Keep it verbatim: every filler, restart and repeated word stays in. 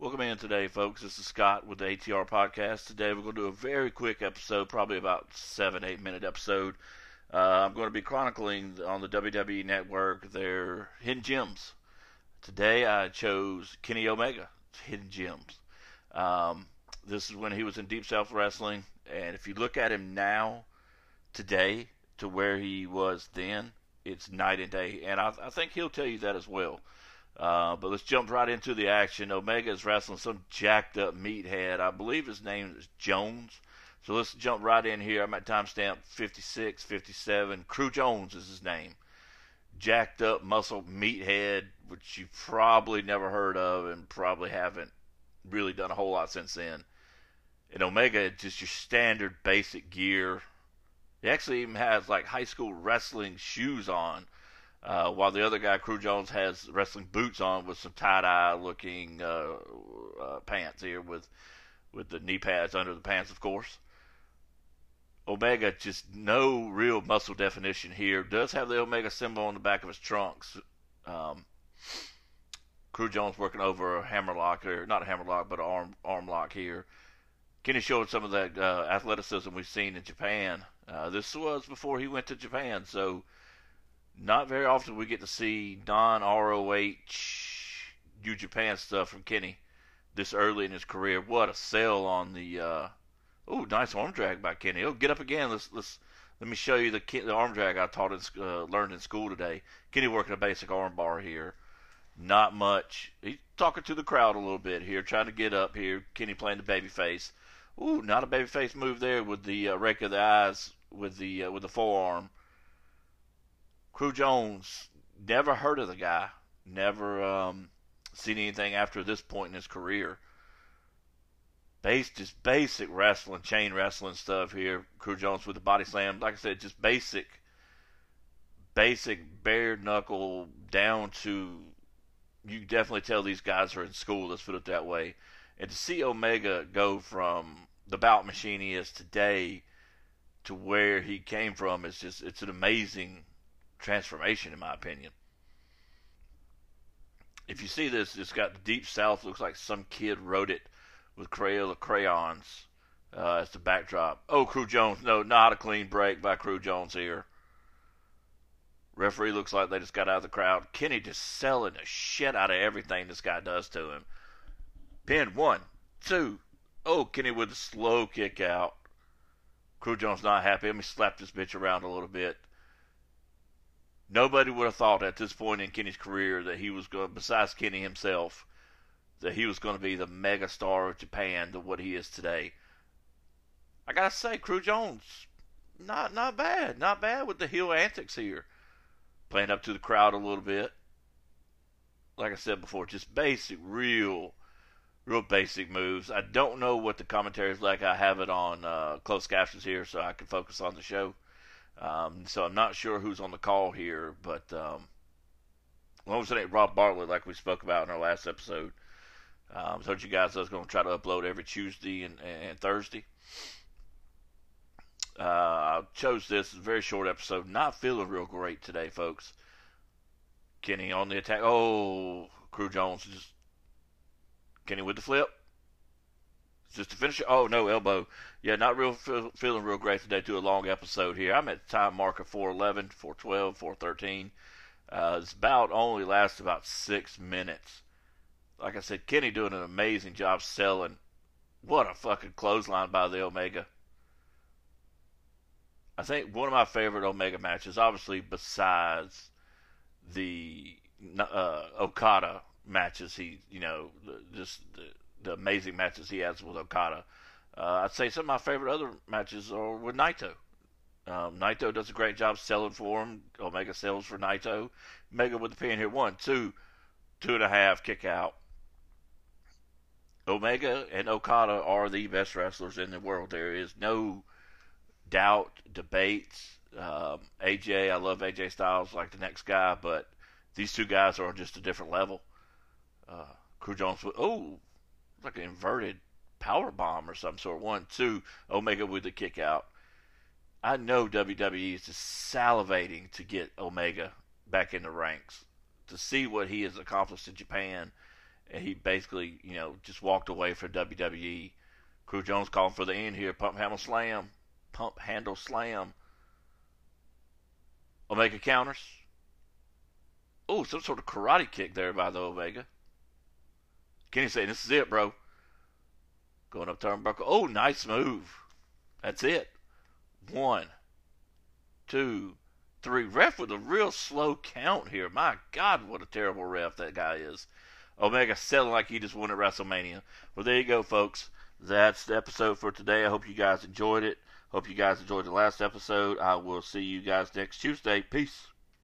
Welcome in today, folks. This is Scott with the A T R Podcast. Today we're going to do a very quick episode, probably about seven, eight minute episode. Uh, I'm going to be chronicling on the W W E Network their hidden gems. Today I chose Kenny Omega, hidden gems. Um, this is when he was in Deep South Wrestling, and if you look at him now, today, to where he was then, it's night and day, and I, I think he'll tell you that as well. Uh, but let's jump right into the action. Omega is wrestling some jacked up meathead. I believe his name is Jones. So let's jump right in here. I'm at timestamp fifty-six, fifty-seven. Crew Jones is his name. Jacked up muscle meathead, which you probably never heard of and probably haven't really done a whole lot since then. And Omega, just your standard basic gear. He actually even has like high school wrestling shoes on. Uh, while the other guy, Crew Jones, has wrestling boots on with some tie-dye looking uh, uh, pants here with with the knee pads under the pants, of course. Omega, just no real muscle definition here. Does have the Omega symbol on the back of his trunks. Um, Crew Jones working over a hammerlock, or not a hammerlock, but an arm, arm lock here. Kenny showed some of that uh, athleticism we've seen in Japan. Uh, this was before he went to Japan, so not very often we get to see non-R O H New Japan stuff from Kenny this early in his career. What a sell on the uh, oh, nice arm drag by Kenny. Oh, get up again. Let's let's let me show you the the arm drag I taught in uh, learned in school today. Kenny working a basic arm bar here. Not much. He's talking to the crowd a little bit here, trying to get up here. Kenny playing the baby face. Ooh, not a baby face move there with the uh, rake of the eyes with the uh, with the forearm. Crew Jones, never heard of the guy. Never um, seen anything after this point in his career. Base, just basic wrestling, chain wrestling stuff here. Crew Jones with the body slam. Like I said, just basic, basic bare knuckle down to, you can definitely tell these guys are in school, let's put it that way. And to see Omega go from the bout machine he is today to where he came from is just, it's an amazing transformation, in my opinion. If you see this, it's got the Deep South. Looks like some kid wrote it with Crayola crayons uh, as the backdrop. Oh, Crew Jones. No, not a clean break by Crew Jones here. Referee looks like they just got out of the crowd. Kenny just selling the shit out of everything this guy does to him. Pin one, two. Oh, Kenny with a slow kick out. Crew Jones not happy. Let me slap this bitch around a little bit. Nobody would have thought at this point in Kenny's career that he was going, besides Kenny himself, that he was going to be the mega star of Japan to what he is today. I gotta say, Crew Jones, not not bad, not bad with the heel antics here, playing up to the crowd a little bit. Like I said before, just basic, real, real basic moves. I don't know what the commentary is like. I have it on uh, closed captions here, so I can focus on the show. Um, so I'm not sure who's on the call here, but um, as long as it ain't Rob Bartlett like we spoke about in our last episode. Um, I told you guys I was going to try to upload every Tuesday and, and Thursday. Uh, I chose this. It's a very short episode. Not feeling real great today, folks. Kenny on the attack. Oh, Crew Jones just Kenny with the flip. Just to finish it. Oh, no, elbow. Yeah, not real feel, feeling real great today. Do a long episode here. I'm at the time marker four eleven, four twelve, four thirteen. Uh, this bout only lasts about six minutes. Like I said, Kenny doing an amazing job selling. What a fucking clothesline by the Omega. I think one of my favorite Omega matches, obviously besides the uh, Okada matches, he, you know, just the, the amazing matches he has with Okada. Uh, I'd say some of my favorite other matches are with Naito. Um, Naito does a great job selling for him. Omega sells for Naito. Omega with the pin here. One, two, two and a half, kick out. Omega and Okada are the best wrestlers in the world. There is no doubt, debates. Um, A J, I love A J Styles like the next guy, but these two guys are on just a different level. Uh, Crew Jones with, oh, like an inverted power bomb or some sort. One, two, Omega with the kick out. I know W W E is just salivating to get Omega back in the ranks, to see what he has accomplished in Japan and he basically, you know, just walked away from W W E. Crew Jones calling for the end here. Pump handle slam. Pump handle slam. Omega counters. Oh, some sort of karate kick there by the Omega. Kenny saying, this is it, bro. Going up turnbuckle. Oh, nice move. That's it. One, two, three. Ref with a real slow count here. My God, what a terrible ref that guy is. Omega selling like he just won at WrestleMania. Well, there you go, folks. That's the episode for today. I hope you guys enjoyed it. Hope you guys enjoyed the last episode. I will see you guys next Tuesday. Peace.